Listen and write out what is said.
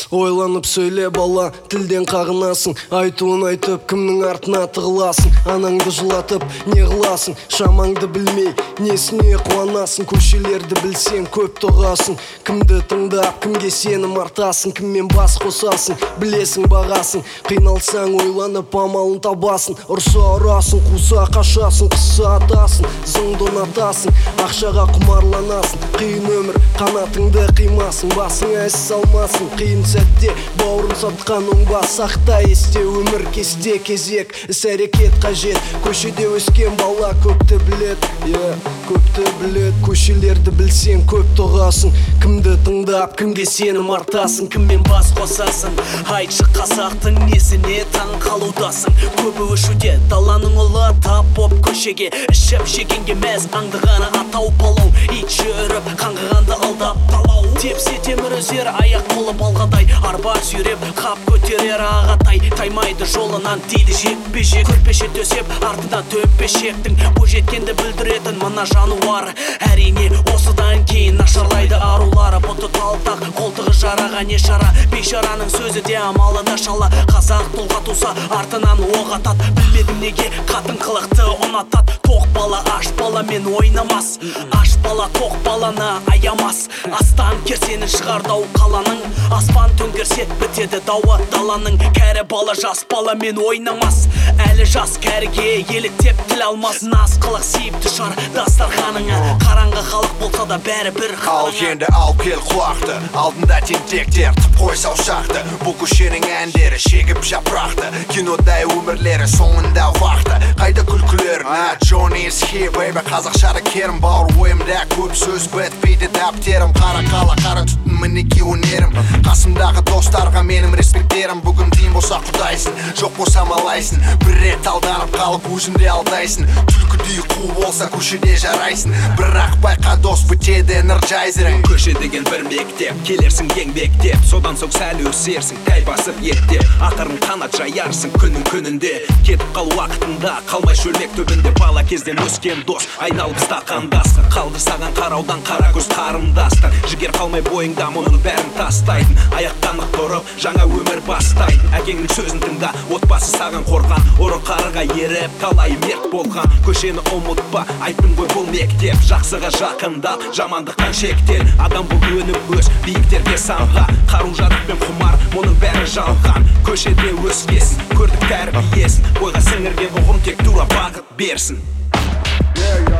Ойланып сөйле бала, тілден қағынасың. Айтуын айтып, кімнің артына тығыласың. Анаңды жылатып, не қыласың? Шамаңды білмей, несіне қуанасың? Көшелерді білсең, көп тоғасың. Кімді тыңдап, кімге сенім артасың? Кіммен бас қосасың, білесің бағасың. Қиналсаң, ойланып, амалын табасың. Ұрса ұрасың, қуса қашасың, қыса атасың. Зыңды ұнатасың, ақшаға құмарланасың. Қиын өмір, қанатыңды қимасың. Басың әс салмасын, қиын сәтте бауырын сатқан оңба. Сақта есте, өмір кесте кезек, іс-әрекет қажет. Көшеде өскен бала көпті білет, көпті білет. Көшелерді білсең көп тоғасың. Кімді тыңдап, кімге сенім артасың? Кіммен бас қосасың? Айтшы қазақтың несіне таң қалудасың? Көбі өшуде, даланың ұлы тап боп көшеге. Ішіп жегенге мәз, аңдығаны атау балау. Ит жүріп, қаңғығанды алдап талау. Тепсе темір үзер, аяқ қолы балғадай. Арба сүйреп, қап көтерер ағатай. Таймайды жолынан дейді жекпе-жек. Көрпеше төсеп, артында төмпешектің. Бойжеткенді білдіретін мына жануар. Әрине осыдан кейін нашарлайды арулары. Бұты талтақ, қолтығы жараға не шара. Бейшараның сөзі де амалы да шала. Қазақ тұлға туса артынан оқ атат. Білмедім неге қатын қылықты ұнатат. Тоқ бала аш баламен ойнамас. Аш бала тоқ баланы аямас. Астан керсені шығардау қаланың. Аспан төңкерсе бітеді дауы даланың. Кәрі бала жас баламен ойнамас. Әлі жас кәріге еліктеп тіл алмас. Нас қылық сиіп түшар дастарханыңа. Қараңғы халық болса да бәрі бір Ал енді ал кел құлақты, алдында тентектер тып қой саусақты. Бұл көшенің әндері шегіп жапырақты. Кинодай өмірлері соңында уақыты. Қайда күлкілер, Johnny is here baby. Қазақшары керім бауыр ойымда көп сөз бітпейді дәптерім. Қара қала қара түтін мінеки өнерім. Қасымдағы достарға менің респектерім. Бүгін дейін болса құдайсың, жоқ болса малайсың. Бір рет алданып қалып өзіңде алдайсың. Түлкідей қу болса көшеде жарайсың. Бірақ байқа дос бітеді энерджайзерің. Көше деген бір мектеп, келерсің еңбектеп. Содан соң сәл өсерсің, тәй басып еттеп. Ақырын қанат жаярсың күннің күнінде. Кетіп қал уақытында, қалмай шөлмек түбінде. Бала кезден өскен дос, айналып стақандасың. Қалды саған қараудан қара көз қарындастың. Жігер қалмай бойыңда мұның бәрін тастайтын. Аяқтан тұрып, жаңа өмір бастайтын. Әкеңнің сөзін тыңда, отбасы саған қорған. Ұры қарға еріп, талай мерт болған. Көшені ұмытпа, айттым ғой бұл мектеп. Жақсыға жақындап, жамандықтан шектен. Адам бұл өніп өз, биіктерге самға. Қару-жарақпен құмар, мұның бәрі жалған. Көшеде өскесін, көрдік тәрбиесін. Бойға сіңірген ұғым тек тура бағыт берсін.